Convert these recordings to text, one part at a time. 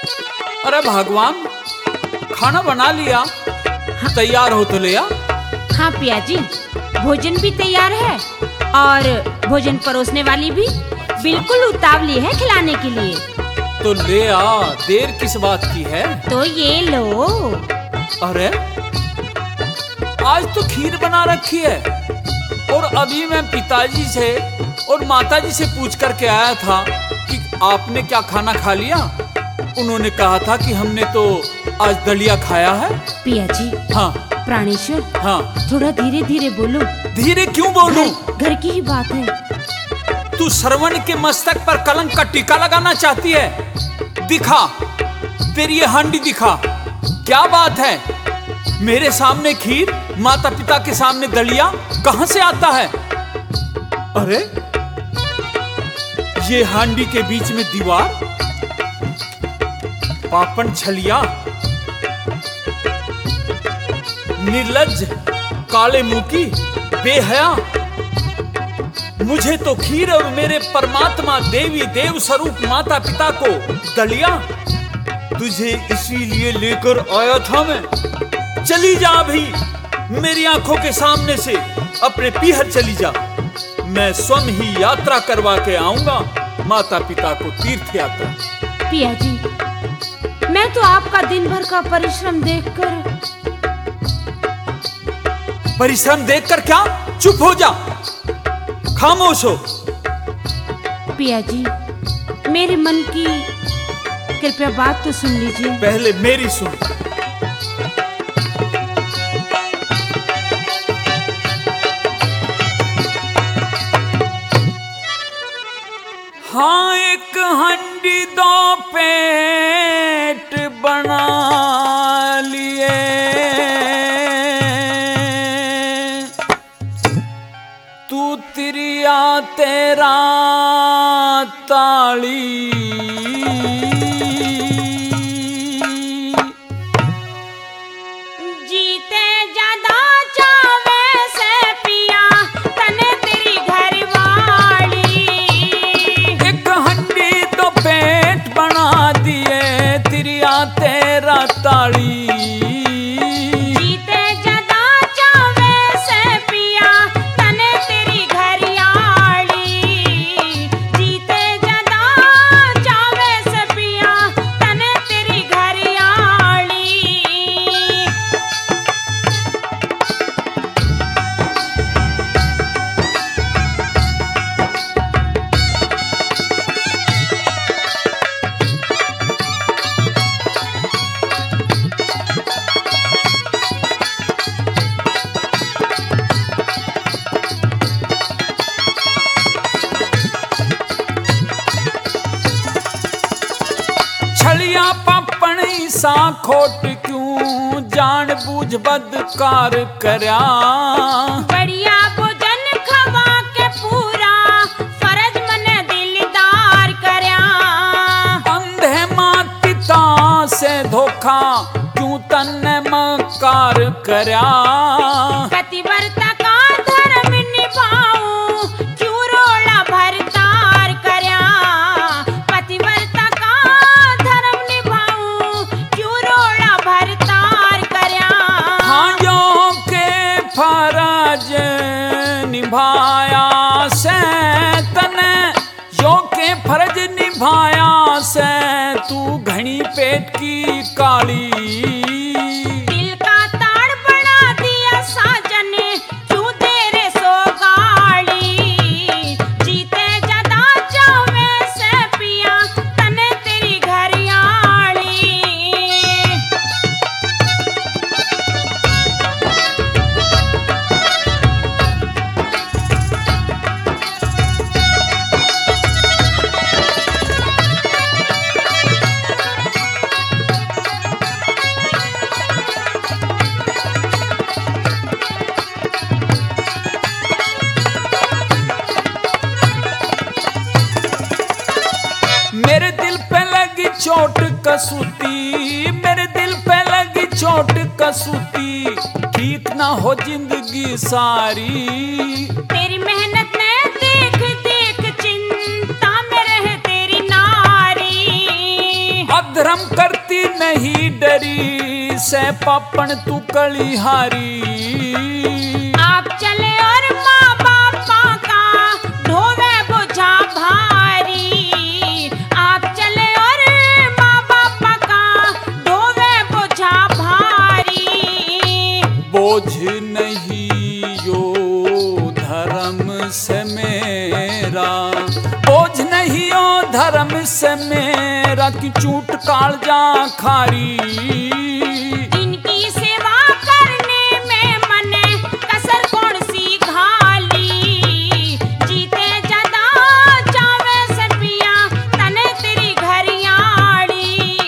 अरे भगवान, खाना बना लिया? हाँ। तैयार हो तो ले आ। हाँ पिया जी, भोजन भी तैयार है और भोजन परोसने वाली भी बिल्कुल उतावली है खिलाने के लिए। तो ले आ, देर किस बात की है? तो ये लो। अरे आज तो खीर बना रखी है और अभी मैं पिताजी से और माताजी से पूछ करके आया था कि आपने क्या खाना खा लिया। उन्होंने कहा था कि हमने तो आज दलिया खाया है। पिया जी। हाँ प्राणेश्वर। हाँ। थोड़ा धीरे धीरे बोलो। धीरे क्यों बोलूं? घर की ही बात है। तू श्रवण के मस्तक पर कलंक का टीका लगाना चाहती है? दिखा, तेरी ये हांडी दिखा। क्या बात है, मेरे सामने खीर, माता पिता के सामने दलिया, कहां से आता है? अरे ये हांडी के बीच में दीवार, पापन छलिया, निर्लज्ज, काले मुंह की, बेहया। मुझे तो खीर और मेरे परमात्मा देवी देव स्वरूप माता पिता को दलिया, तुझे इसीलिए लेकर आया था मैं। चली जा अभी मेरी आंखों के सामने से, अपने पीहर चली जा। मैं स्वयं ही यात्रा करवा के आऊंगा माता पिता को तीर्थ यात्रा। पिया जी, मैं तो आपका दिन भर का परिश्रम देखकर क्या? चुप हो जा, खामोश हो। पिया जी, मेरे मन की कृपया बात तो सुन लीजिए। पहले मेरी सुन। हाँ, एक हंडी दो पेट बना लिए, तू तिरिया तेरा ताली, जीते ज्यादा चावे से पिया तने तेरी घरवाली। एक हंडी तो पेट बना दिए, तिरिया तेरा ताली। जीते ज्यादा चावे से पिया तने तेरी घरवाली। जीते ज्यादा चावे से पिया तने तेरी घरवाली। छलिया पापण सा खोट क्यों, जान बूझ बदकार करया। बढ़िया भोजन खवा के पूरा फर्ज मने दिलदार करया। अंधे मात पिता से धोखा क्यों तन्ने मकार करया। पतिव्रता का धर्म निभाऊं क्यों रोड़ा भरतार करया। पतिव्रता का धर्म निभाऊं क्यों रोड़ा भरतार करया। हाँ, यो के फरज निभाया से तने, यो के फर्ज निभाया से तू घनी पेट की काली। दिल का ताड़ बना दिया साजन क्यों तेरे सो गाली। जीते ज्यादा चावे से पिया तने तेरी घरवाली। मेरे दिल पे लगी चोट कसूती, मेरे दिल पे लगी चोट कसूती, ठीक ना हो जिंदगी सारी। तेरी मेहनत ने देख देख चिंता में रहे तेरी नारी। अधरा शर्म करती नहीं डरी से पापन तू कलिहारी। आप चले और माँ बापा का ढोवे बोझा भारी। आप चले और माँ बापा का ढोवे बोझा भारी। बोझ नहीं यो धर्म से मेरा, बोझ नहीं यो धर्म से मेरा कि चूट कालजा खारी। इनकी सेवा करने में मने कसर कौन सी घाली। जीते जदा जावे सपिया तने तेरी घरियाड़ी।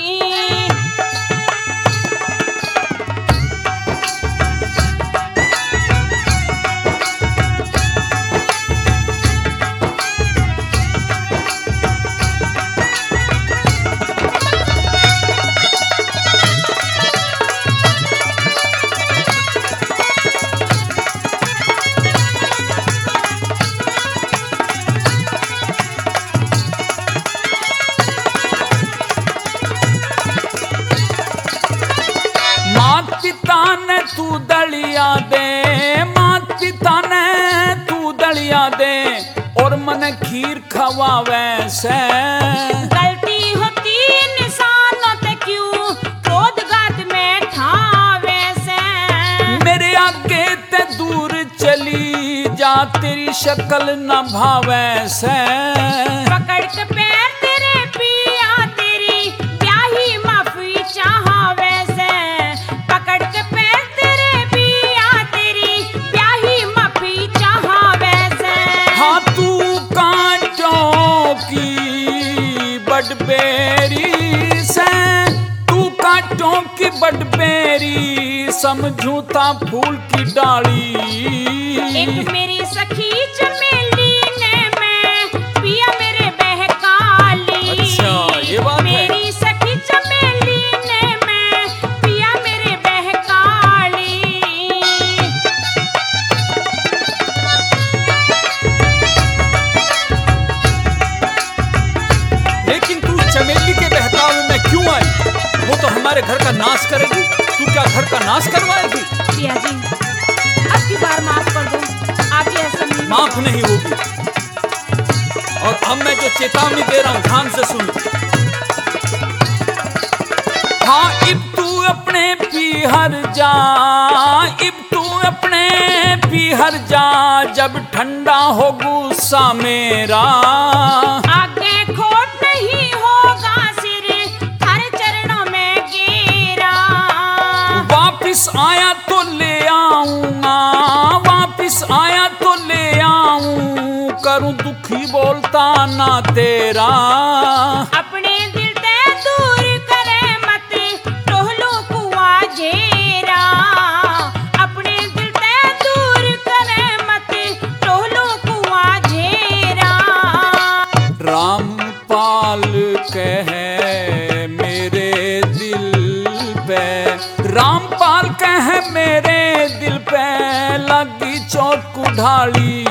मात पिता ने तू दलिया दे, मात पिता ने तू दलिया दे और मन खीर खवावे से। गलती होती निशानों ते क्यों क्रोध गात में ठावे से। मेरे आगे ते दूर चली जा तेरी शक्ल न भावे से। पकड़ के पैर तेरे पिया तेरी ब्याही माफी चाहवे से। पकड़ के पैर तेरे पिया तेरी ब्याही माफी चाहवे से। हाँ तू कांटों की बडबेरी से, तू कांटों की बडबेरी समझू ता फूल की डाली। एक मेरी सखी चमेली ने मैं पिया मेरे बहकाली। अच्छा, ये बात है। मेरी सखी चमेली ने मैं पिया मेरे बहकाली। लेकिन तू चमेली के बहकावे में क्यों आई? वो तो हमारे घर का नाश करेगी। तू क्या घर का नाश करवाएगी? पिया जी अब की बार माफ कर दो। आप ये ऐसा नहीं। माफ नहीं होगी। और अब मैं जो चेतावनी दे रहा हूं ध्यान से सुन। हाँ इब तू अपने पीहर जा, इब तू अपने पीहर जा जब ठंडा हो गुस्सा मेरा। आगे खोट नहीं होगा सिर हर चरणों में गिरा। वापिस आया तो ले आऊंगा, वापिस आया तो ले आऊं, करूं दुखी बोलता ना तेरा। अपने दिल ते दूर करे मत टोहलो कुआ झेरा। अपने दिल ते दूर करे मत टोहलो कुआ झेरा। रामपाल कहे मेरे दिल पे, रामपाल कहे मेरे दिल पे लगी चोट कुढ़ाली।